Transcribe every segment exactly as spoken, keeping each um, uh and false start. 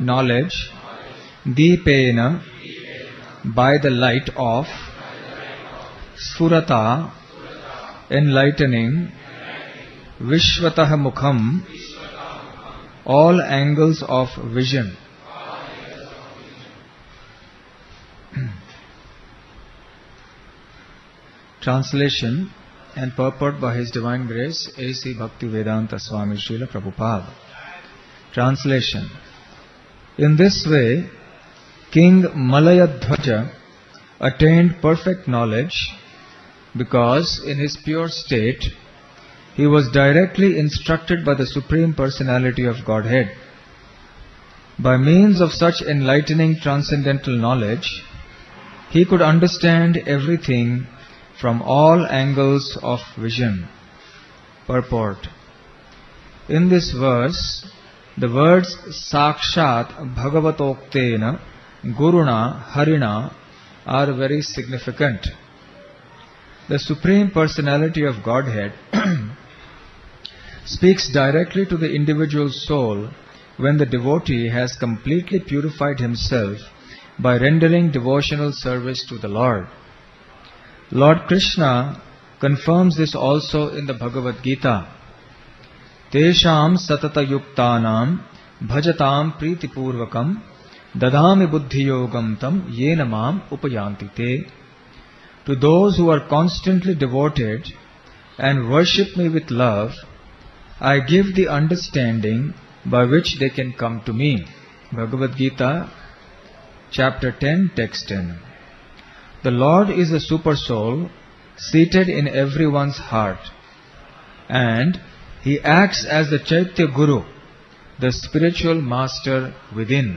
knowledge, deepena, by the light of Sfurata, enlightening, Vishvatah Mukham, all angles of vision. Translation and purport by His Divine Grace A C Bhaktivedanta Swami Srila Prabhupada. Translation. In this way, King Malayadhwaja attained perfect knowledge because in his pure state he was directly instructed by the Supreme Personality of Godhead. By means of such enlightening transcendental knowledge, he could understand everything from all angles of vision. Purport. In this verse, the words Sakshat Bhagavatoktena Guruna Harina are very significant. The Supreme Personality of Godhead speaks directly to the individual soul when the devotee has completely purified himself by rendering devotional service to the Lord. Lord Krishna confirms this also in the Bhagavad Gita. Tesham satata yuktanam bhajatam pritipurvakam dadami buddhiyogam tam yena mam upayanti te. To those who are constantly devoted and worship me with love, I give the understanding by which they can come to me. Bhagavad Gita, chapter ten, text ten. The Lord is a super soul seated in everyone's heart, and He acts as the Chaitya Guru, the spiritual master within.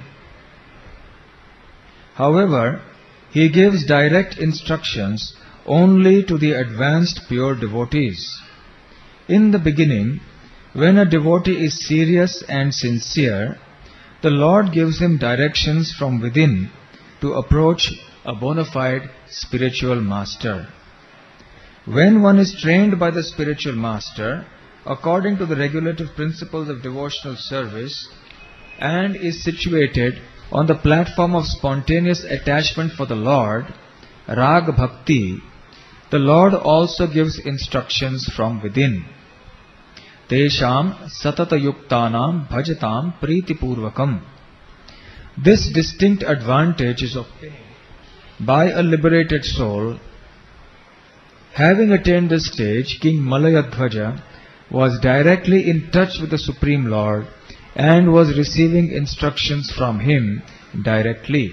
However, He gives direct instructions only to the advanced pure devotees. In the beginning, when a devotee is serious and sincere, the Lord gives him directions from within to approach a bona fide spiritual master. When one is trained by the spiritual master according to the regulative principles of devotional service and is situated on the platform of spontaneous attachment for the Lord, Rag Bhakti, the Lord also gives instructions from within. Tesham satata yuktanam bhajatam pritipurvakam. This distinct advantage is obtained by a liberated soul. Having attained this stage, King Malayadhwaja was directly in touch with the Supreme Lord and was receiving instructions from Him directly.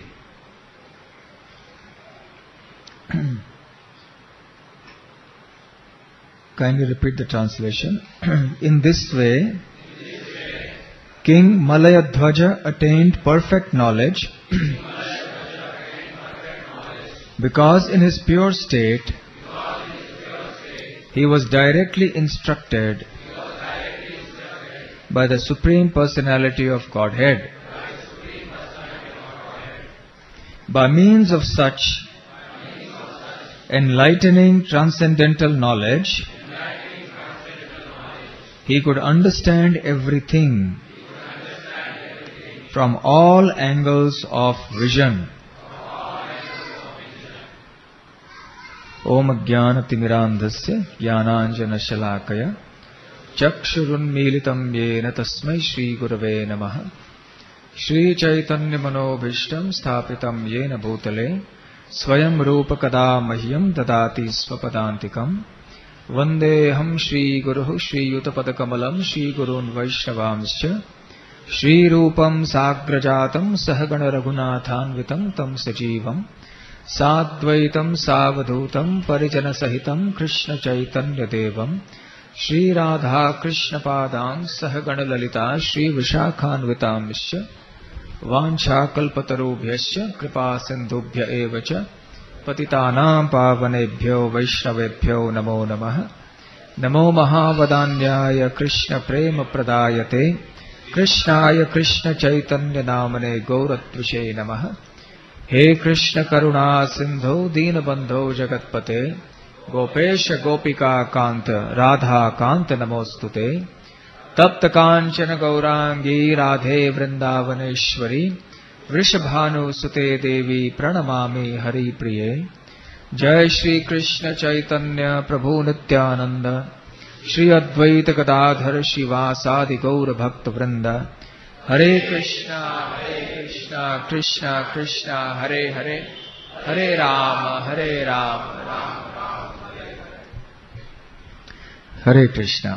Kindly repeat the translation. In this way, King Malayadhwaja attained perfect knowledge because in his pure state he was directly instructed by the Supreme Personality of Godhead. By means of such enlightening transcendental knowledge, he could understand everything from all angles of vision. Om Jnana Timirandhasya Jnananjana Shalakaya Chakshurunmilitam Yena Tasmai Shri Gurave Namaha Shri Chaitanya Manobhishtam Sthapitam Yena Bhutale Swayam Rupa Kada Mahyam Dadati Swapadantikam Vandeham Shri Guruhu Shri Yutapadakamalam Shri Gurun Vaishnavamscha Shri Rupam Sagrajatam Sahagana Raghunathanvitam Tam Sajivam Sadvaitam Savadhutam Parijana Sahitam Krishna Chaitanya Devam Shri Radha Krishna Padam Sahagana Lalita Shri Vishakhanvitamscha Vancha Kalpatarubhyascha Kripa Sindhubhya Evacha Patitanam Pavanebhyo Vaishnavebhyo Namo Namaha Namo Mahavadanyaya Krishna Prema Pradayate Krishnaya Krishna Chaitanya Namane Gauratvishe Namaha He Krishna Karuna Sindho Deenabandho Jagatpate Gopesha Gopika Kanta Radha Kanta Namostute तप्त कांचन गौरांगी राधे वृंदावनेश्वरी वृषभानुसुते देवी प्रणमामि हरि प्रिये। जय श्री कृष्ण चैतन्य प्रभु नित्यानंद श्री अद्वैत गदाधर शिवासादि गौर भक्त वृंद। हरे कृष्णा हरे कृष्णा कृष्णा कृष्णा हरे हरे हरे राम हरे राम राम राम हरे हरे। हरे Krishna.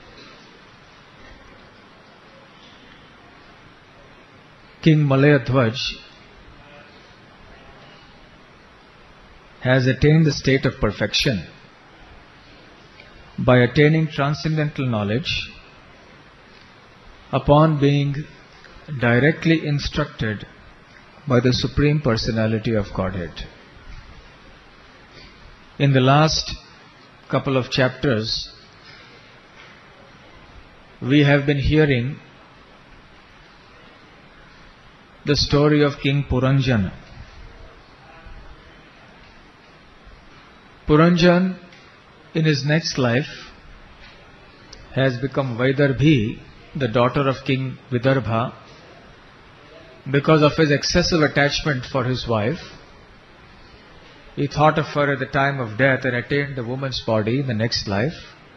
King Malayadhvaj has attained the state of perfection by attaining transcendental knowledge upon being directly instructed by the Supreme Personality of Godhead. In the last couple of chapters, we have been hearing the story of King Puranjan. Puranjan, in his next life, has become Vaidarbhi, the daughter of King Vidarbha, because of his excessive attachment for his wife. He thought of her at the time of death and attained the woman's body in the next life.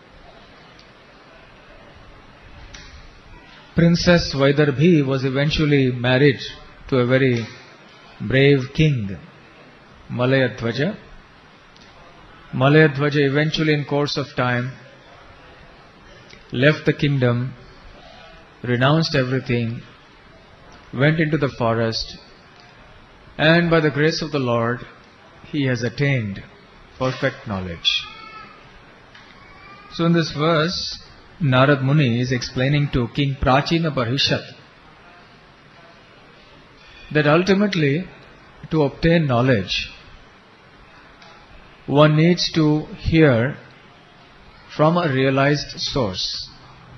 Princess Vaidarbhi was eventually married to a very brave king, Malayadhvaja. Malayadhvaja eventually, in course of time, left the kingdom, renounced everything, went into the forest, and by the grace of the Lord, he has attained perfect knowledge. So in this verse, Narad Muni is explaining to King Prachina Parhishat that ultimately, to obtain knowledge, one needs to hear from a realized source.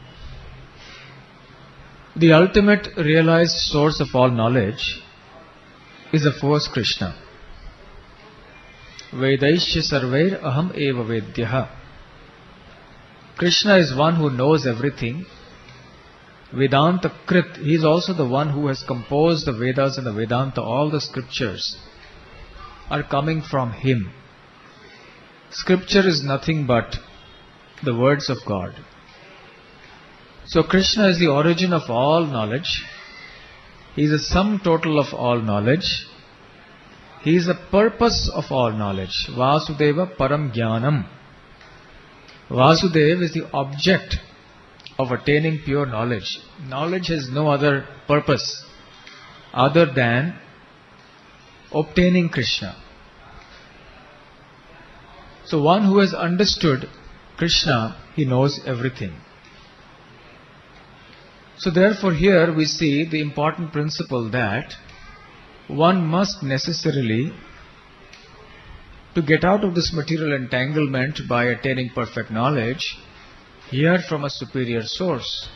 The ultimate realized source of all knowledge is of course Krishna. Vedaishya sarvair aham eva vedyaha. Krishna is one who knows everything. Vedanta Krit, he is also the one who has composed the Vedas and the Vedanta. All the scriptures are coming from him. Scripture is nothing but the words of God. So Krishna is the origin of all knowledge. He is the sum total of all knowledge. He is the purpose of all knowledge. Vasudeva Param Jnanam. Vasudeva is the object of attaining pure knowledge. Knowledge has no other purpose other than obtaining Krishna. So one who has understood Krishna, he knows everything. So therefore here we see the important principle that one must necessarily, to get out of this material entanglement by attaining perfect knowledge, hear from a superior source.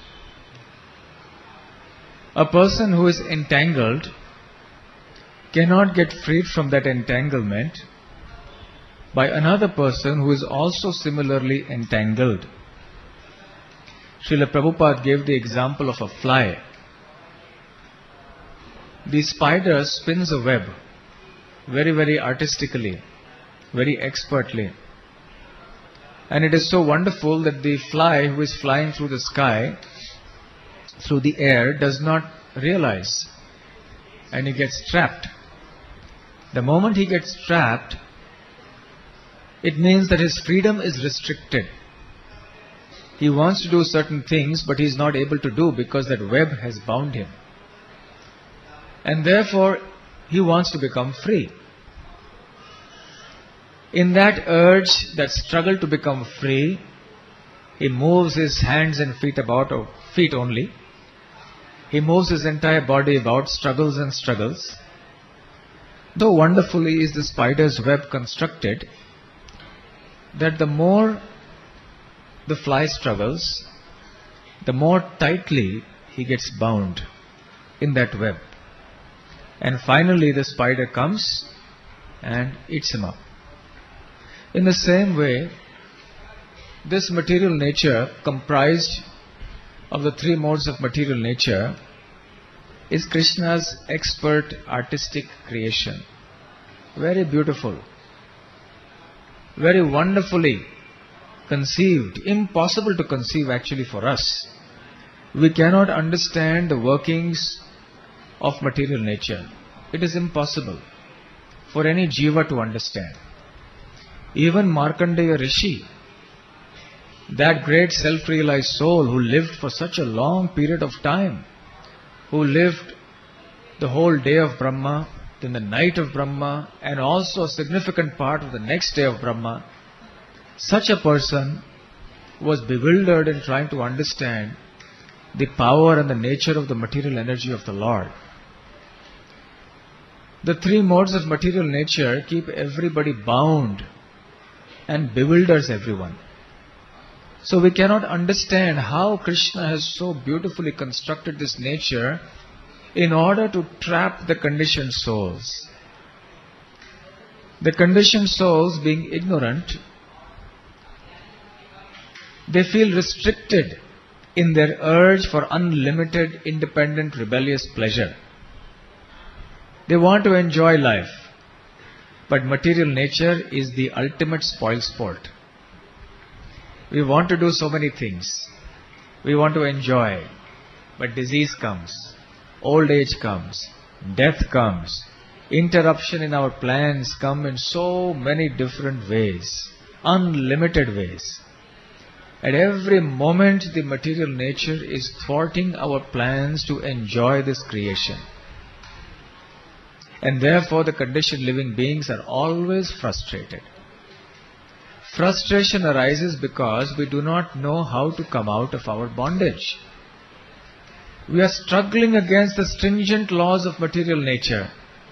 A person who is entangled cannot get freed from that entanglement by another person who is also similarly entangled. Srila Prabhupada gave the example of a fly. The spider spins a web very, very artistically, very expertly. And it is so wonderful that the fly who is flying through the sky, through the air, does not realize. And he gets trapped. The moment he gets trapped, it means that his freedom is restricted. He wants to do certain things, but he is not able to do because that web has bound him. And therefore, he wants to become free. In that urge, that struggle to become free, he moves his hands and feet about, or feet only. He moves his entire body about, struggles and struggles. Though wonderfully is the spider's web constructed, that the more the fly struggles, the more tightly he gets bound in that web. And finally the spider comes and eats him up. In the same way, this material nature, comprised of the three modes of material nature is Krishna's expert artistic creation. Very beautiful, very wonderfully conceived, impossible to conceive actually for us. We cannot understand the workings of material nature. It is impossible for any jiva to understand. Even Markandeya Rishi, that great self-realized soul who lived for such a long period of time, who lived the whole day of Brahma, then the night of Brahma, and also a significant part of the next day of Brahma, such a person was bewildered in trying to understand the power and the nature of the material energy of the Lord. The three modes of material nature keep everybody bound and bewilders everyone. So we cannot understand how Krishna has so beautifully constructed this nature in order to trap the conditioned souls. The conditioned souls, being ignorant, they feel restricted in their urge for unlimited, independent, rebellious pleasure. They want to enjoy life, but material nature is the ultimate spoil sport. We want to do so many things. We want to enjoy, but disease comes, old age comes, death comes, interruption in our plans come in so many different ways, unlimited ways. At every moment the material nature is thwarting our plans to enjoy this creation. And therefore the conditioned living beings are always frustrated. Frustration arises because we do not know how to come out of our bondage. We are struggling against the stringent laws of material nature.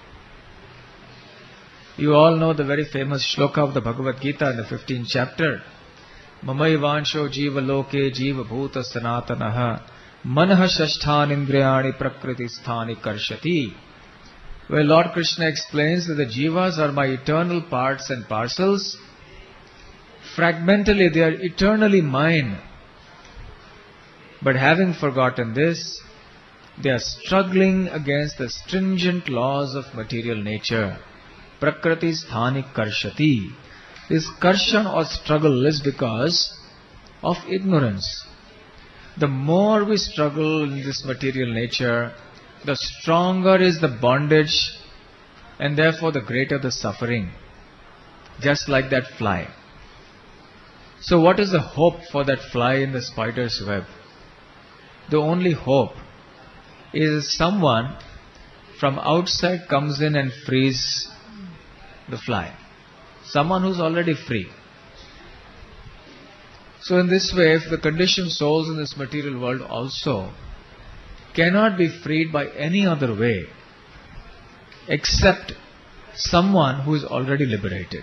You all know the very famous shloka of the Bhagavad Gita in the fifteenth chapter. Mamaivansho jiva loke jiva bhuta sanatanaha manaha shashthan indriyani prakriti sthani karshati. Where Lord Krishna explains that the jivas are my eternal parts and parcels. Fragmentally they are eternally mine. But having forgotten this, they are struggling against the stringent laws of material nature. Prakriti sthani karshati. This karshan or struggle is because of ignorance. The more we struggle in this material nature, the stronger is the bondage and therefore the greater the suffering. Just like that fly. So what is the hope for that fly in the spider's web? The only hope is someone from outside comes in and frees the fly. Someone who's already free. So in this way, if the conditioned souls in this material world also cannot be freed by any other way except someone who is already liberated.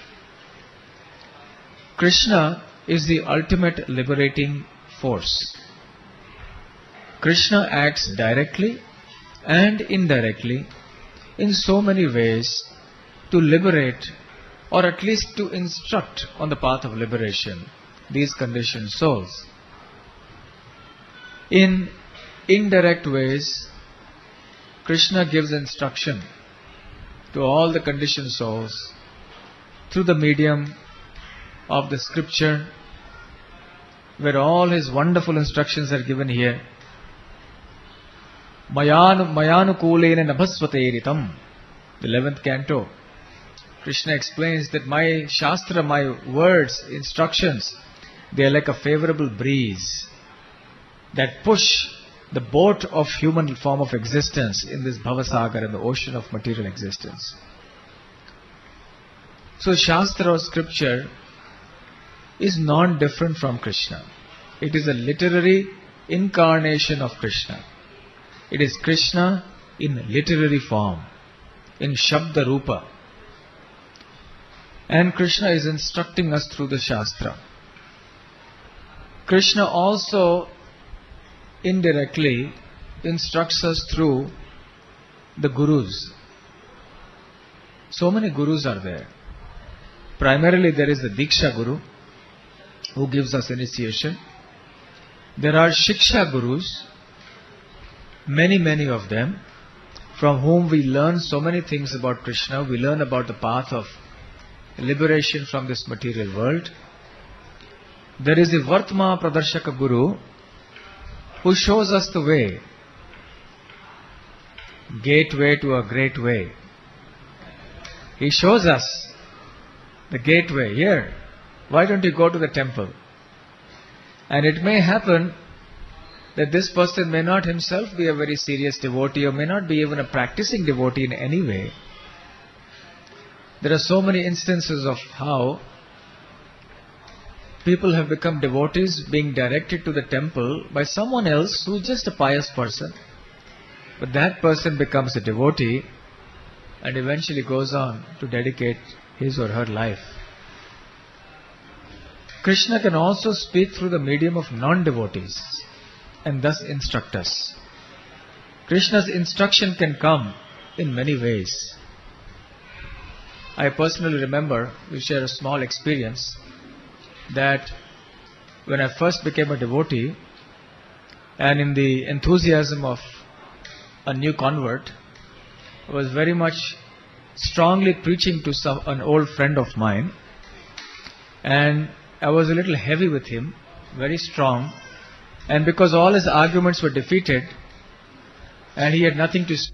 Krishna is the ultimate liberating force. Krishna acts directly and indirectly in so many ways to liberate or at least to instruct on the path of liberation these conditioned souls. In indirect ways, Krishna gives instruction to all the conditioned souls through the medium of the scripture, where all his wonderful instructions are given here. Mayanu Mayanukulena Nabhasvateritam, the eleventh canto. Krishna explains that my Shastra, my words, instructions, they are like a favorable breeze that push the boat of human form of existence in this Bhavasagar, in the ocean of material existence. So Shastra or scripture is non-different from Krishna. It is a literary incarnation of Krishna. It is Krishna in literary form, in Shabda Rupa. And Krishna is instructing us through the Shastra. Krishna also indirectly instructs us through the Gurus. So many Gurus are there. Primarily there is the Diksha Guru, who gives us initiation. There are Shiksha Gurus, many, many of them, from whom we learn so many things about Krishna. We learn about the path of liberation from this material world. There is a Vartma Pradarshaka Guru who shows us the way, gateway to a great way. He shows us the gateway. Here, why don't you go to the temple? And it may happen that this person may not himself be a very serious devotee or may not be even a practicing devotee in any way. There are so many instances of how people have become devotees being directed to the temple by someone else who is just a pious person. But that person becomes a devotee and eventually goes on to dedicate his or her life. Krishna can also speak through the medium of non-devotees and thus instruct us. Krishna's instruction can come in many ways. I personally remember, we share a small experience, that when I first became a devotee and in the enthusiasm of a new convert, I was very much strongly preaching to some, an old friend of mine, and I was a little heavy with him, very strong, and because all his arguments were defeated and he had nothing to say,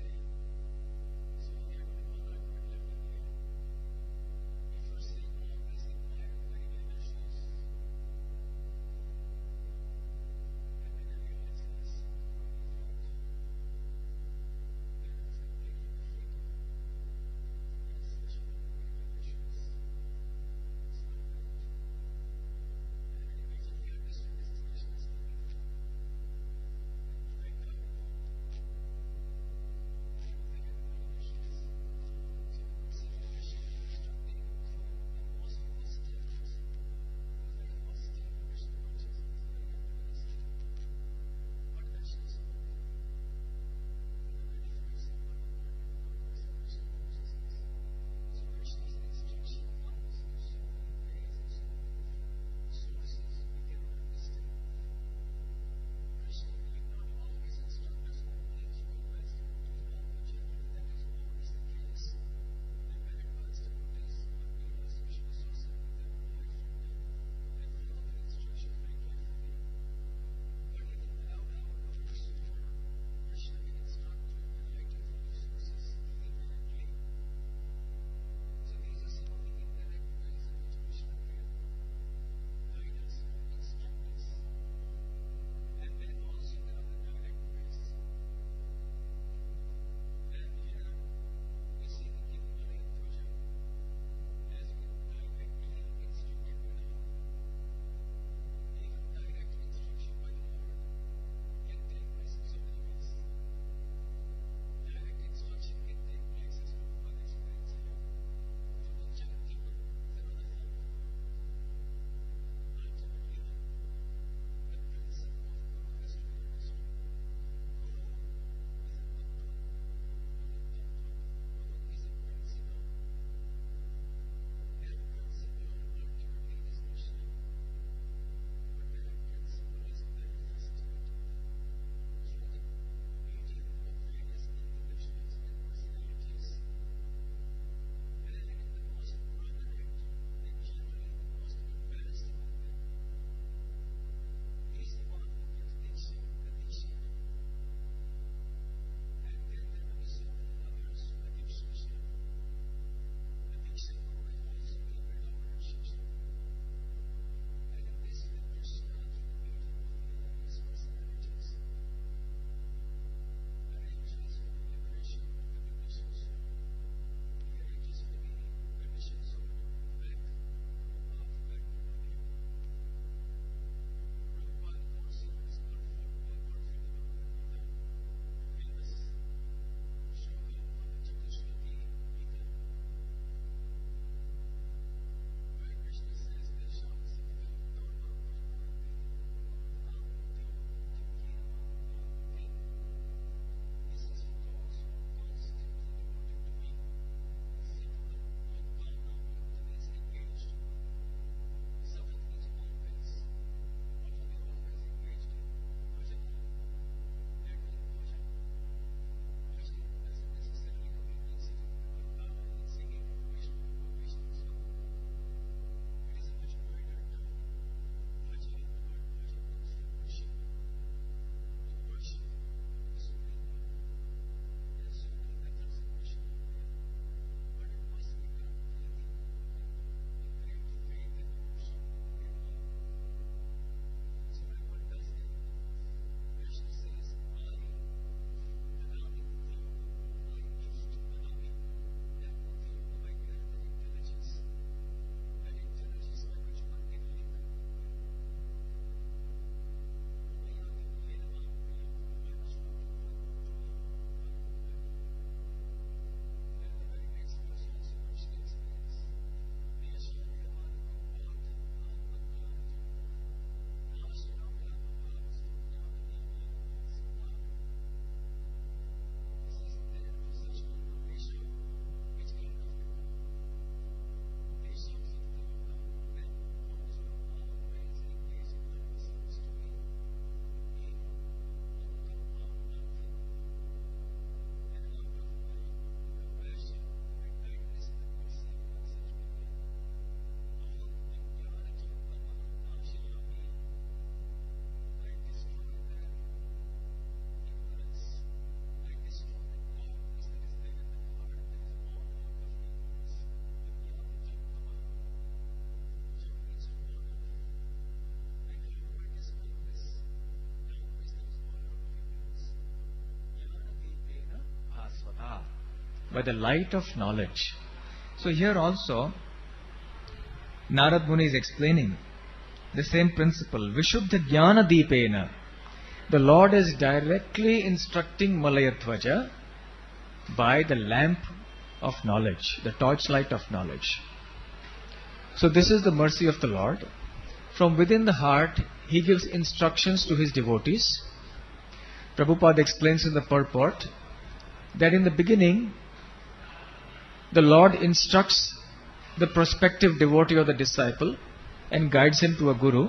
by the light of knowledge. So here also, Narad Muni is explaining the same principle. Vishuddha Jnana Deepena. The Lord is directly instructing Malayadhvaja by the lamp of knowledge, the torchlight of knowledge. So this is the mercy of the Lord. From within the heart, He gives instructions to His devotees. Prabhupada explains in the purport that in the beginning, the Lord instructs the prospective devotee or the disciple and guides him to a guru.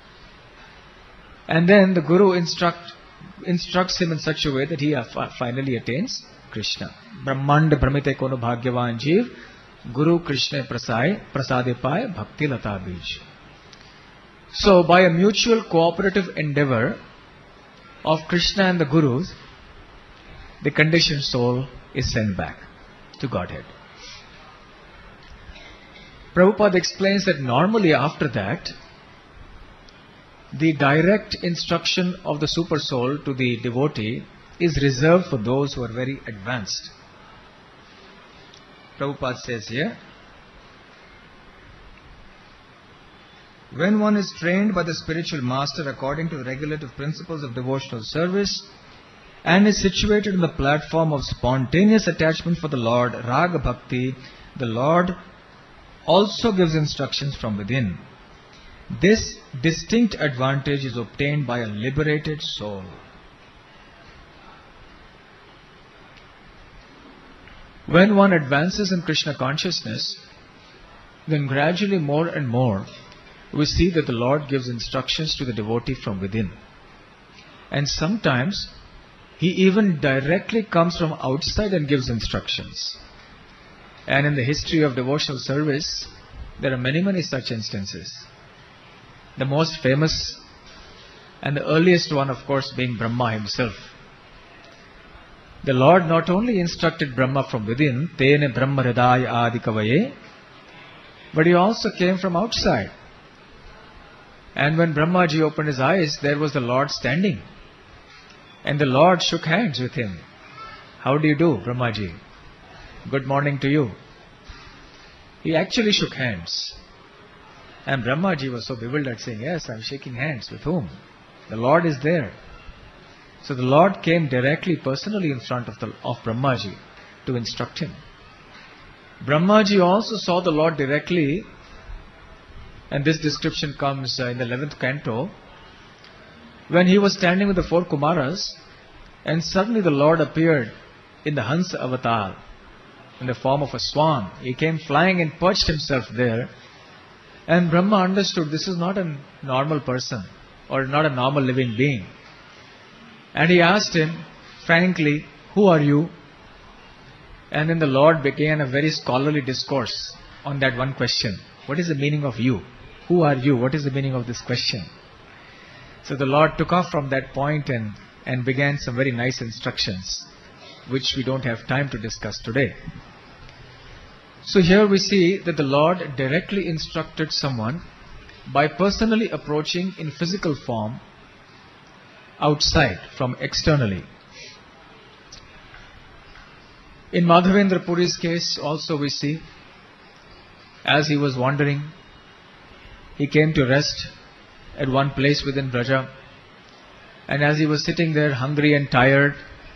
And then the guru instruct, instructs him in such a way that he finally attains Krishna. Brahmanda Brahmite Kono Bhagyavan Jeev Guru Krishna Prasai Prasade Pai Bhakti Lata Bij. So by a mutual cooperative endeavor of Krishna and the Gurus, the conditioned soul is sent back to Godhead. Prabhupada explains that normally after that, the direct instruction of the super soul to the devotee is reserved for those who are very advanced. Prabhupada says here, when one is trained by the spiritual master according to the regulative principles of devotional service and is situated in the platform of spontaneous attachment for the Lord, Raga Bhakti, the Lord also gives instructions from within. This distinct advantage is obtained by a liberated soul. When one advances in Krishna consciousness, then gradually more and more we see that the Lord gives instructions to the devotee from within. And sometimes He even directly comes from outside and gives instructions. And in the history of devotional service, there are many, many such instances. The most famous and the earliest one, of course, being Brahma himself. The Lord not only instructed Brahma from within, Tene Brahma Hridaya Adikavaye, but He also came from outside. And when Brahmaji opened his eyes, there was the Lord standing. And the Lord shook hands with him. How do you do, Brahmaji? Good morning to you. He actually shook hands. And Brahmaji was so bewildered, saying, yes, I'm shaking hands. With whom? The Lord is there. So the Lord came directly, personally in front of, the, of Brahmaji to instruct him. Brahmaji also saw the Lord directly, and this description comes uh, in the eleventh canto, when he was standing with the four Kumaras, and suddenly the Lord appeared in the Hansa avatar, in the form of a swan. He came flying and perched himself there. And Brahma understood this is not a normal person or not a normal living being. And he asked him, frankly, who are you? And then the Lord began a very scholarly discourse on that one question. What is the meaning of you? Who are you? What is the meaning of this question? So the Lord took off from that point and, and began some very nice instructions, which we don't have time to discuss today. So here we see that the Lord directly instructed someone by personally approaching in physical form outside, from externally. In Madhavendra Puri's case also we see, as he was wandering, he came to rest at one place within Braja, and as he was sitting there hungry and tired,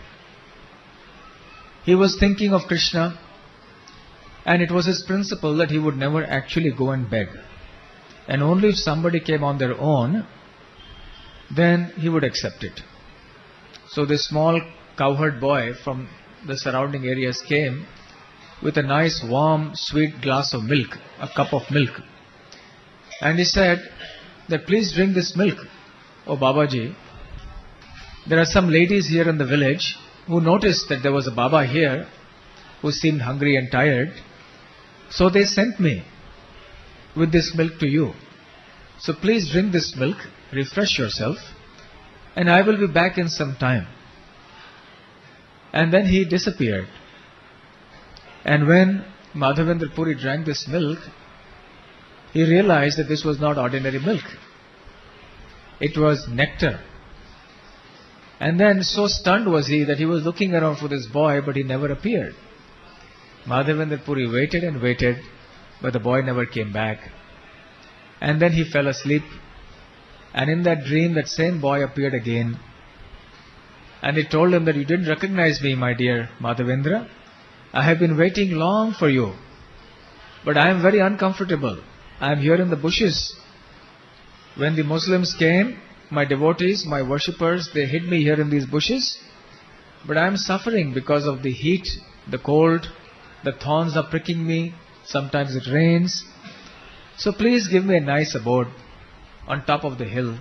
he was thinking of Krishna, and it was his principle that he would never actually go and beg. And only if somebody came on their own, then he would accept it. So this small cowherd boy from the surrounding areas came with a nice warm sweet glass of milk, a cup of milk. And he said that please drink this milk, oh Babaji. There are some ladies here in the village who noticed that there was a Baba here who seemed hungry and tired. So they sent me with this milk to you. So please drink this milk, refresh yourself, and I will be back in some time. And then he disappeared. And when Madhavendra Puri drank this milk, he realized that this was not ordinary milk. It was nectar. And then so stunned was he that he was looking around for this boy, but he never appeared. Madhavendra Puri waited and waited, but the boy never came back. And then he fell asleep. And in that dream, that same boy appeared again. And he told him that you didn't recognize me, my dear Madhavendra. I have been waiting long for you. But I am very uncomfortable. I am here in the bushes. When the Muslims came, my devotees, my worshippers, they hid me here in these bushes. But I am suffering because of the heat, the cold, the thorns are pricking me. Sometimes it rains. So please give me a nice abode on top of the hill.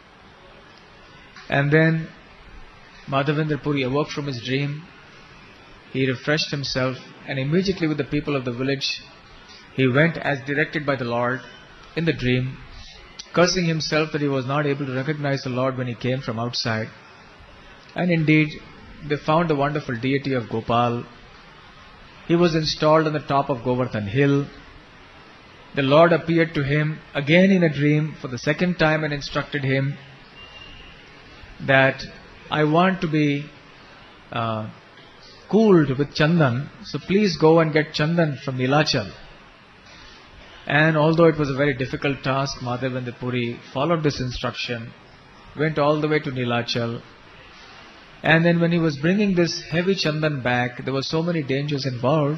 And then Madhavendra Puri awoke from his dream. He refreshed himself, and immediately with the people of the village, he went as directed by the Lord in the dream, cursing himself that he was not able to recognize the Lord when he came from outside. And indeed, they found the wonderful deity of Gopal. He was installed on the top of Govardhan hill. The Lord appeared to him again in a dream for the second time and instructed him that I want to be uh, cooled with Chandan, so please go and get Chandan from Nilachal. And although it was a very difficult task, Madhavendra Puri followed this instruction, went all the way to Nilachal. And then when he was bringing this heavy Chandan back, there were so many dangers involved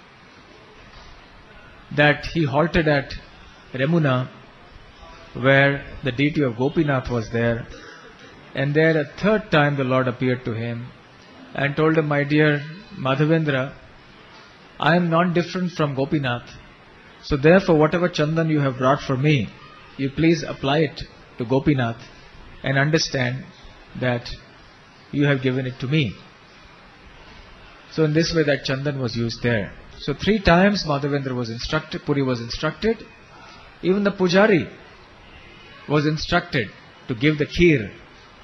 that he halted at Remuna, where the deity of Gopinath was there. And there a third time the Lord appeared to him and told him, my dear Madhavendra, I am not different from Gopinath. So therefore whatever Chandan you have brought for me, you please apply it to Gopinath and understand that you have given it to me. So in this way that Chandan was used there. So three times Madhavendra was instructed, Puri was instructed. Even the Pujari was instructed to give the kheer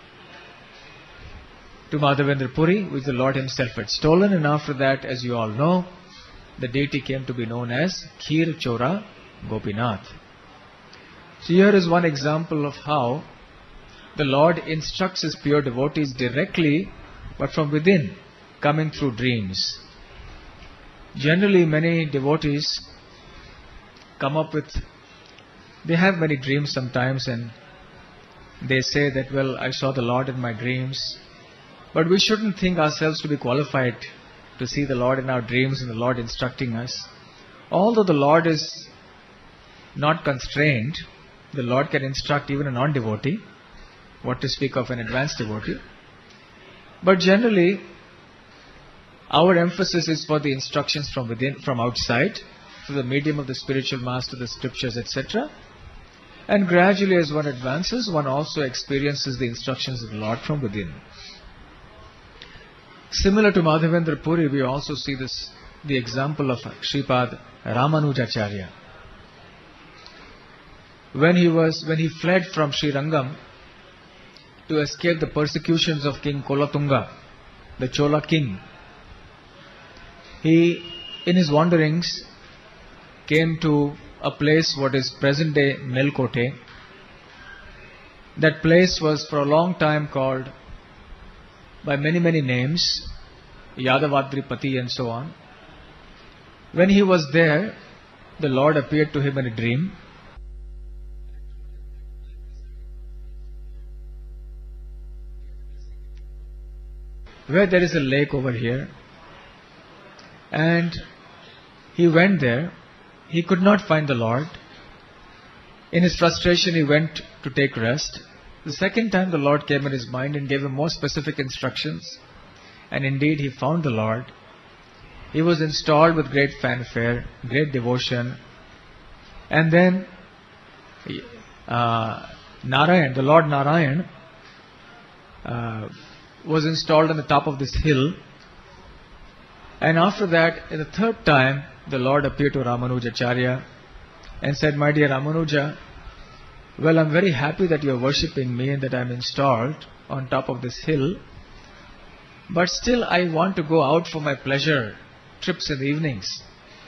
to Madhavendra Puri, which the Lord himself had stolen. And after that, as you all know, the deity came to be known as Kheer Chora Gopinath. So here is one example of how the Lord instructs his pure devotees directly, but from within, coming through dreams. Generally, many devotees come up with, they have many dreams sometimes, and they say that, well, I saw the Lord in my dreams. But we shouldn't think ourselves to be qualified to see the Lord in our dreams and the Lord instructing us. Although the Lord is not constrained, the Lord can instruct even a non-devotee, what to speak of an advanced devotee. But generally, our emphasis is for the instructions from within, from outside, through the medium of the spiritual master, the scriptures, et cetera. And gradually as one advances, one also experiences the instructions of the Lord from within. Similar to Madhavendra Puri, we also see this, the example of Shripad Ramanujacharya. When he was, when he fled from Srirangam to escape the persecutions of King Kolatunga, the Chola king, he, in his wanderings, came to a place what is present-day Melkote. That place was for a long time called by many, many names, Yadavadripati and so on. When he was there, the Lord appeared to him in a dream. Where there is a lake over here. And he went there. He could not find the Lord. In his frustration, he went to take rest. The second time the Lord came in his mind and gave him more specific instructions. And indeed he found the Lord. He was installed with great fanfare, great devotion. And then uh, Narayan, the Lord Narayan, uh, was installed on the top of this hill. And after that, in the third time, the Lord appeared to Ramanujacharya and said, my dear Ramanuja, well, I'm very happy that you're worshipping me and that I'm installed on top of this hill. But still I want to go out for my pleasure trips in the evenings.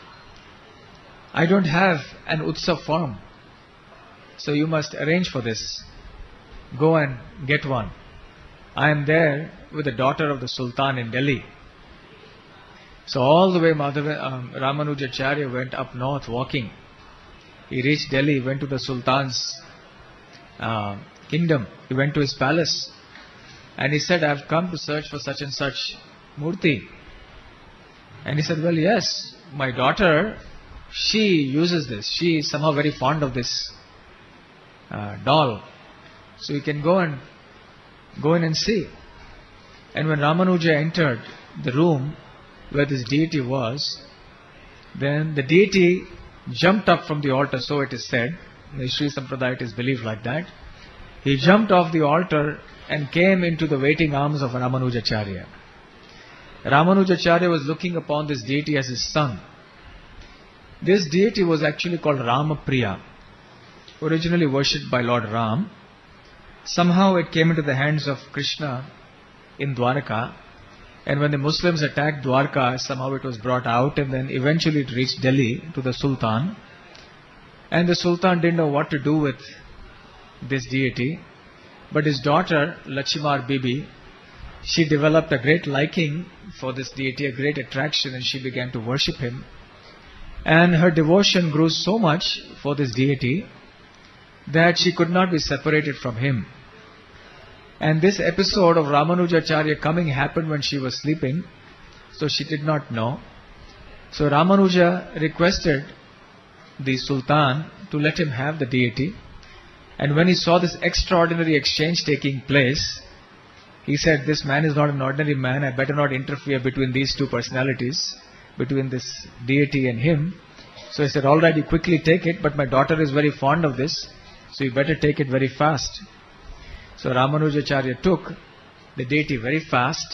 I don't have an Utsav farm. So you must arrange for this. Go and get one. I am there with the daughter of the Sultan in Delhi. So all the way Madhava, um, Ramanujacharya went up north walking. He reached Delhi, went to the Sultan's uh, kingdom. He went to his palace. And he said, I have come to search for such and such murti. And he said, well, yes, my daughter, she uses this. She is somehow very fond of this uh, doll. So you can go and go in and see. And when Ramanuja entered the room where this deity was, then the deity jumped up from the altar, so it is said. In the Sri Sampradaya it is believed like that. He jumped off the altar and came into the waiting arms of Ramanujacharya. Ramanujacharya was looking upon this deity as his son. This deity was actually called Ramapriya, originally worshipped by Lord Ram. Somehow it came into the hands of Krishna in Dwarka, and when the Muslims attacked Dwarka, somehow it was brought out, and then eventually it reached Delhi to the Sultan. And the Sultan didn't know what to do with this deity, but his daughter, Lachimar Bibi, she developed a great liking for this deity, a great attraction, and she began to worship him. And her devotion grew so much for this deity that she could not be separated from him. And this episode of Ramanujacharya coming happened when she was sleeping, so she did not know. So Ramanuja requested the Sultan to let him have the deity. And when he saw this extraordinary exchange taking place, he said, this man is not an ordinary man, I better not interfere between these two personalities, between this deity and him. So he said, all right, you quickly take it, but my daughter is very fond of this, so you better take it very fast. So Ramanujacharya took the deity very fast,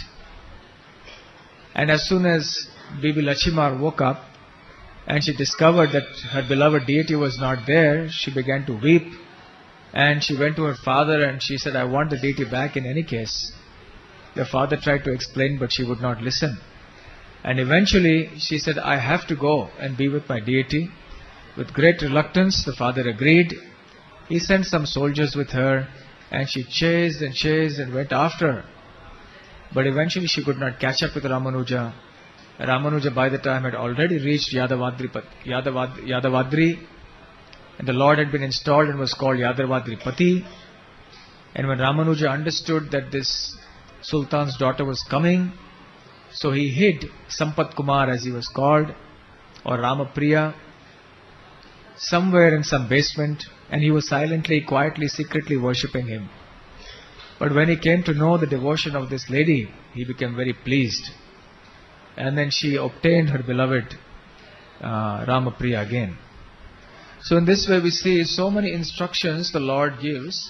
and as soon as Bibi Lachimar woke up and she discovered that her beloved deity was not there, she began to weep, and she went to her father and she said, I want the deity back in any case. The father tried to explain, but she would not listen. And eventually she said, I have to go and be with my deity. With great reluctance, the father agreed. He sent some soldiers with her, and she chased and chased and went after her. But eventually she could not catch up with Ramanuja. Ramanuja by the time had already reached Yadavadri, Yadavad, Yadavadri, and the Lord had been installed and was called Yadavadri Pati. And when Ramanuja understood that this Sultan's daughter was coming, so he hid Sampat Kumar, as he was called, or Ramapriya, somewhere in some basement, and he was silently, quietly, secretly worshipping him. But when he came to know the devotion of this lady, he became very pleased. And then she obtained her beloved uh, Ramapriya again. So in this way we see so many instructions the Lord gives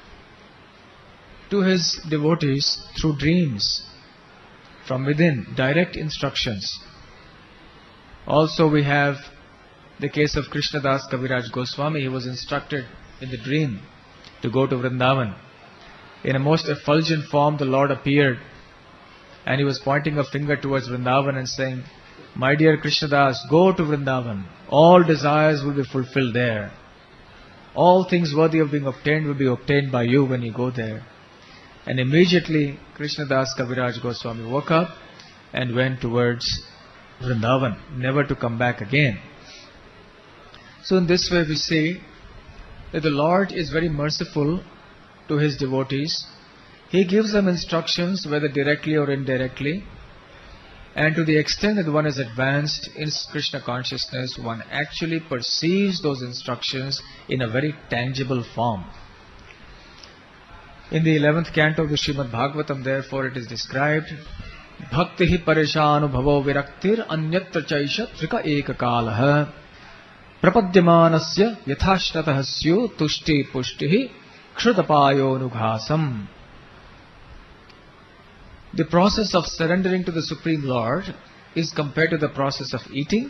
to His devotees through dreams, from within, direct instructions. Also we have the case of Krishnadas Kaviraj Goswami. He was instructed in the dream to go to Vrindavan. In a most effulgent form the Lord appeared, and He was pointing a finger towards Vrindavan and saying, my dear Krishnadas, go to Vrindavan. All desires will be fulfilled there. All things worthy of being obtained will be obtained by you when you go there. And immediately Krishnadas Kaviraj Goswami woke up and went towards Vrindavan, never to come back again. So in this way we see that the Lord is very merciful to His devotees. He gives them instructions, whether directly or indirectly. And to the extent that one is advanced in Krishna consciousness, one actually perceives those instructions in a very tangible form. In the eleventh canto of the Srimad Bhagavatam, therefore, it is described, Bhaktihi parishanu bhavo viraktir anyatra chaisha trika ekakalaha prapadyamanasya yathashtatah syu tushti pushtihi kshutapayo nughasam. The process of surrendering to the Supreme Lord is compared to the process of eating.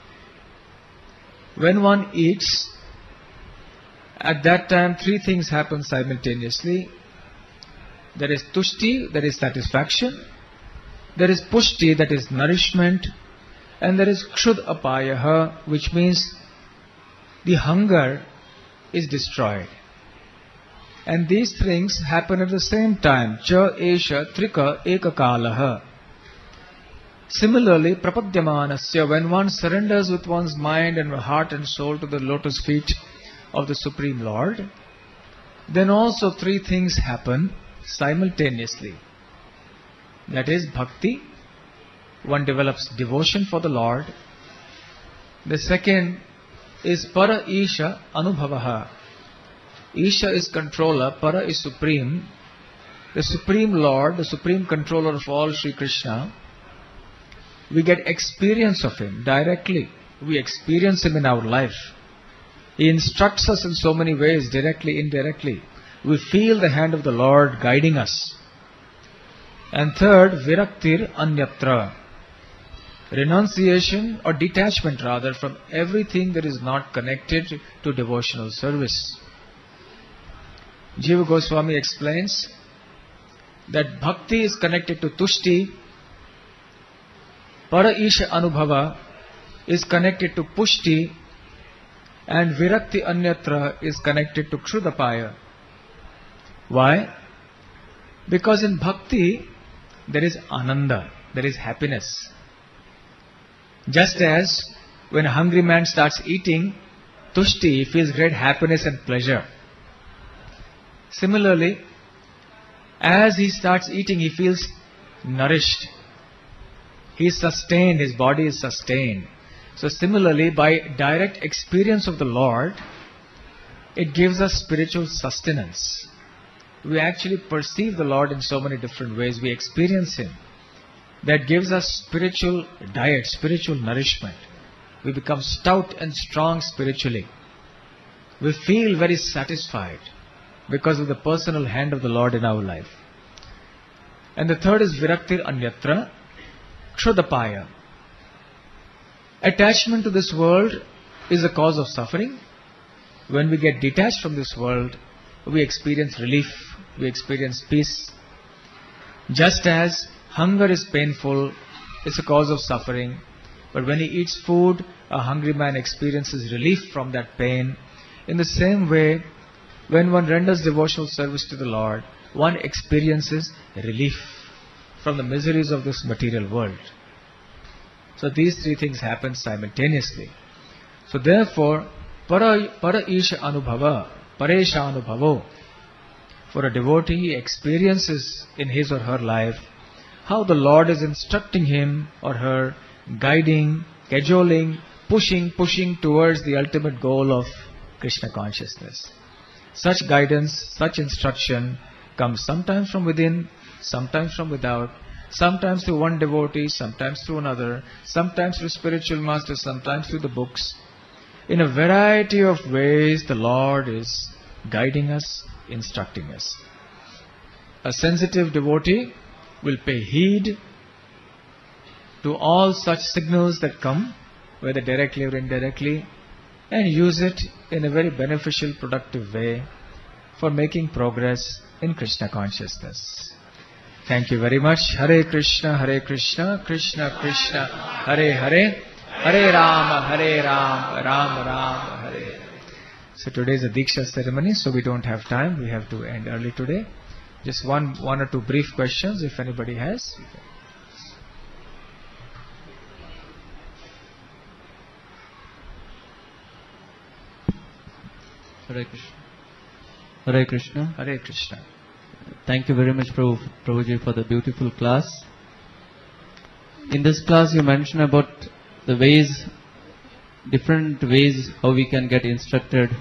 When one eats, at that time three things happen simultaneously. There is tushti, that is satisfaction. There is pushti, that is nourishment. And there is kshud apayaha, which means the hunger is destroyed. And these things happen at the same time. Cha esha trika ekakalaha. Similarly, prapadyamanasya, when one surrenders with one's mind and heart and soul to the lotus feet of the Supreme Lord, then also three things happen simultaneously. That is bhakti, one develops devotion for the Lord. The second is para isha anubhavaha. Isha is controller, para is supreme. The Supreme Lord, the Supreme Controller of all, Sri Krishna, we get experience of Him directly. We experience Him in our life. He instructs us in so many ways, directly, indirectly. We feel the hand of the Lord guiding us. And third, viraktir anyatra. Renunciation or detachment rather from everything that is not connected to devotional service. Jiva Goswami explains that bhakti is connected to tushti, para isha anubhava is connected to pushti, and virakti anyatra is connected to kshudapaya. Why? Because in bhakti there is ananda, there is happiness. Just as when a hungry man starts eating, tushti, he feels great happiness and pleasure. Similarly, as he starts eating, he feels nourished. He is sustained, his body is sustained. So similarly, by direct experience of the Lord, it gives us spiritual sustenance. We actually perceive the Lord in so many different ways. We experience Him. That gives us spiritual diet, spiritual nourishment. We become stout and strong spiritually. We feel very satisfied because of the personal hand of the Lord in our life. And the third is viraktir anyatra, kshudapaya. Attachment to this world is the cause of suffering. When we get detached from this world, we experience relief, we experience peace. Just as hunger is painful, it's a cause of suffering. But when he eats food, a hungry man experiences relief from that pain. In the same way, when one renders devotional service to the Lord, one experiences relief from the miseries of this material world. So these three things happen simultaneously. So therefore, para, para isha anubhava, paresha anubhavo. For a devotee, he experiences in his or her life how the Lord is instructing him or her, guiding, cajoling, pushing, pushing towards the ultimate goal of Krishna consciousness. Such guidance, such instruction comes sometimes from within, sometimes from without, sometimes through one devotee, sometimes through another, sometimes through spiritual masters, sometimes through the books. In a variety of ways, the Lord is guiding us, instructing us. A sensitive devotee will pay heed to all such signals that come, whether directly or indirectly, and use it in a very beneficial, productive way for making progress in Krishna consciousness. Thank you very much. Hare Krishna, Hare Krishna, Krishna Krishna, Hare Hare, Hare Rama, Hare Rama, Rama Rama, Hare Hare. So today is a Diksha ceremony, so we don't have time. We have to end early today. Just one, one or two brief questions, if anybody has. Hare Krishna. Hare Krishna. Hare Krishna. Thank you very much, Prabhu, Prabhuji, for the beautiful class. In this class, you mentioned about the ways, different ways how we can get instructed.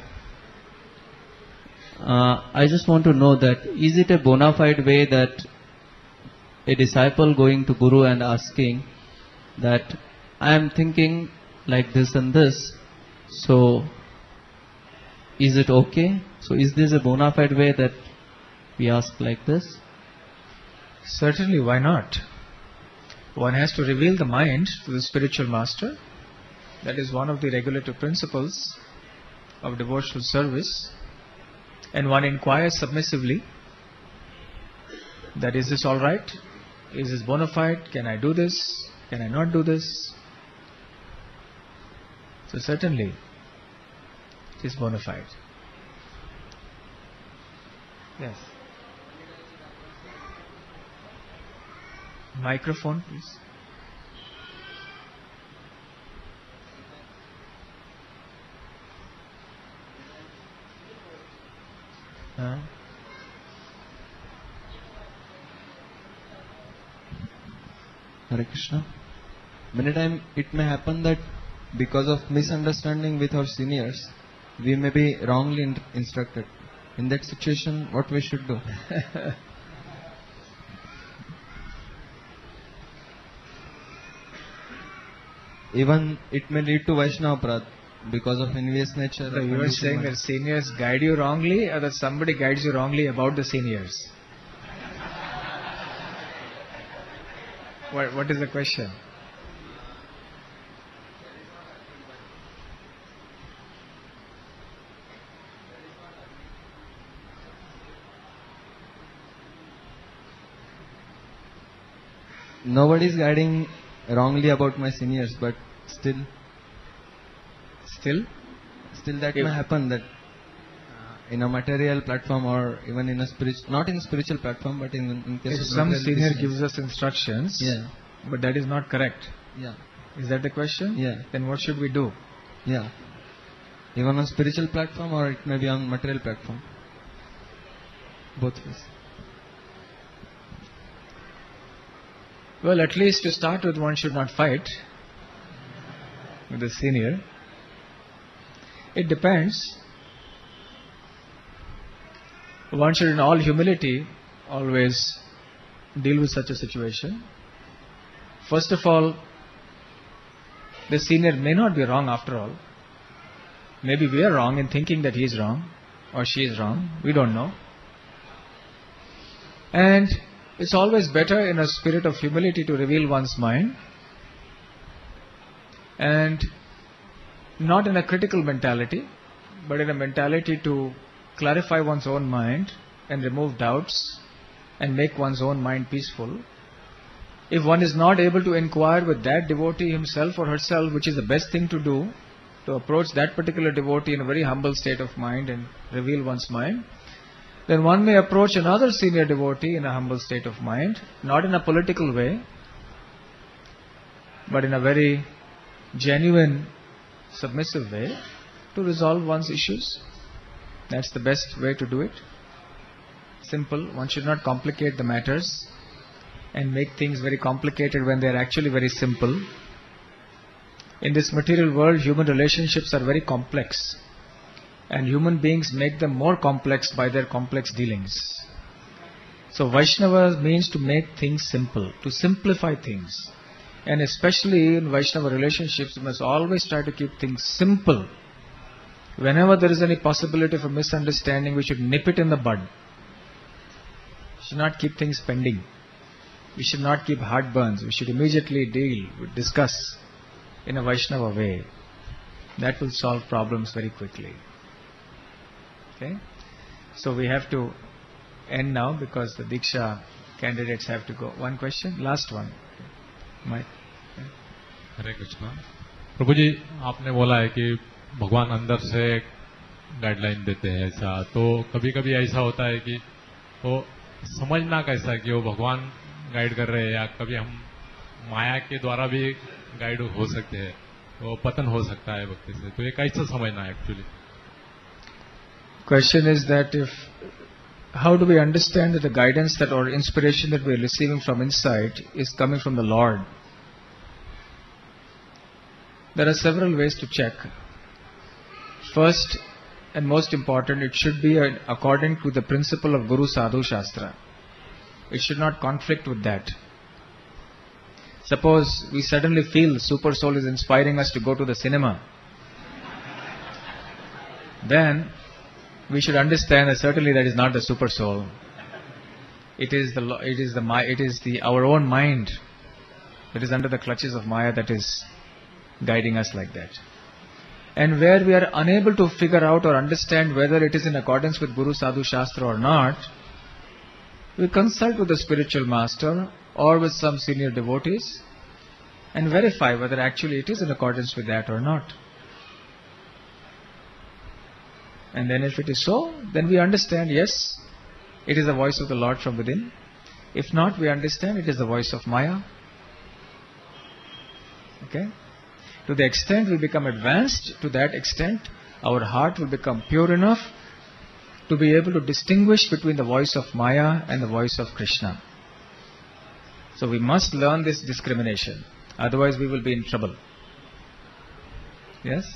Uh, I just want to know that, is it a bona fide way that a disciple going to Guru and asking that I am thinking like this and this, so is it okay? So is this a bona fide way that we ask like this? Certainly, why not? One has to reveal the mind to the spiritual master. That is one of the regulative principles of devotional service. And one inquires submissively that is this alright? Is this bona fide? Can I do this? Can I not do this? So certainly it is bona fide. Yes. Microphone, please. Huh? Hare Krishna. Many times it may happen that because of misunderstanding with our seniors, we may be wrongly in- instructed. In that situation, what we should do? Even it may lead to Vaishnava Prad because of envious nature. So you are saying that seniors guide you wrongly, or that somebody guides you wrongly about the seniors? What, what is the question? Nobody is guiding wrongly about my seniors, but still, Still? still that If- may happen that in a material platform or even in a spiritual, not in a spiritual platform, but in, in case If of some material senior business. gives us instructions, Yeah, but that is not correct. yeah, Is that the question? Yeah. Then what should we do? yeah. Even on spiritual platform or it may be on material platform. Both ways. Well, at least to start with, one should not fight with the senior. It depends. One should, in all humility, always deal with such a situation. First of all, the senior may not be wrong after all. Maybe we are wrong in thinking that he is wrong or she is wrong. We don't know. And it's always better in a spirit of humility to reveal one's mind and not in a critical mentality, but in a mentality to clarify one's own mind and remove doubts and make one's own mind peaceful. If one is not able to inquire with that devotee himself or herself, which is the best thing to do, to approach that particular devotee in a very humble state of mind and reveal one's mind, then one may approach another senior devotee in a humble state of mind, not in a political way, but in a very genuine, submissive way, to resolve one's issues. That's the best way to do it. Simple. One should not complicate the matters and make things very complicated when they are actually very simple. In this material world, human relationships are very complex, and human beings make them more complex by their complex dealings. So Vaishnava means to make things simple, to simplify things. And especially in Vaishnava relationships, you must always try to keep things simple. Whenever there is any possibility of a misunderstanding, we should nip it in the bud. We should not keep things pending. We should not keep heartburns. We should immediately deal, discuss in a Vaishnava way. That will solve problems very quickly. Okay? So we have to end now because the Diksha candidates have to go. One question? Last one. Mike. हरे कृष्णा। प्रभु जी, आपने बोला है कि भगवान अंदर से guideline देते हैं ऐसा, तो कभी कभी ऐसा होता है कि वो समझना कैसा कि वो भगवान गाइड कर रहे हैं या कभी हम माया के द्वारा भी गाइड हो सकते हैं, वो पतन हो सकता है भक्ति से, तो ये कैसे समझना है actually? Question is that if, how do we understand that the guidance that or inspiration that we are receiving from inside is coming from the Lord? There are several ways to check. First and most important, it should be according to the principle of Guru Sadhu Shastra. It should not conflict with that. Suppose we suddenly feel Super Soul is inspiring us to go to the cinema. Then we should understand that certainly that is not the Super Soul. It is the it is the it is the our own mind that is under the clutches of Maya that is guiding us like that. And where we are unable to figure out or understand whether it is in accordance with Guru Sadhu Shastra or not, we consult with the spiritual master or with some senior devotees and verify whether actually it is in accordance with that or not. And then if it is so, then we understand, yes, it is the voice of the Lord from within. If not, we understand it is the voice of Maya. Okay? To the extent we become advanced, to that extent our heart will become pure enough to be able to distinguish between the voice of Maya and the voice of Krishna. So we must learn this discrimination. Otherwise we will be in trouble. Yes?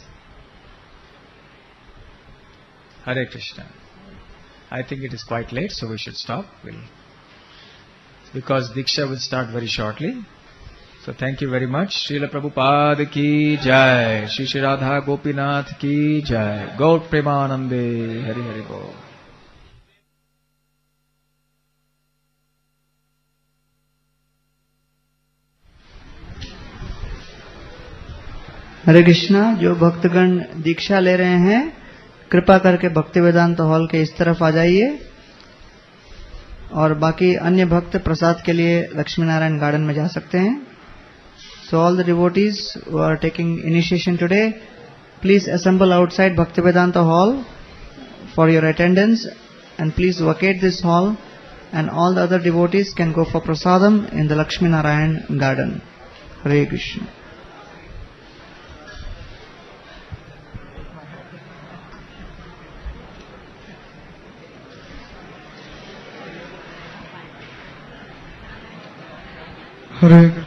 Hare Krishna. I think it is quite late, so we should stop. We'll, because Diksha will start very shortly. So thank you very much. Srila Prabhupada ki jai. Shri Shri Radha Gopinath ki jai. Gaur Premanande. Hari Hari Bol. Hare Krishna. जो भक्तगण दीक्षा ले रहे हैं कृपा करके भक्ति वेदांत hall के इस तरफ आ जाइए और बाकी अन्य भक्त प्रसाद के लिए लक्ष्मी नारायण गार्डन में जा सकते हैं। So all the devotees who are taking initiation today, please assemble outside Bhaktivedanta Hall for your attendance, and please vacate this hall, and all the other devotees can go for prasadam in the Lakshmi Narayan garden. Hare Krishna. Hare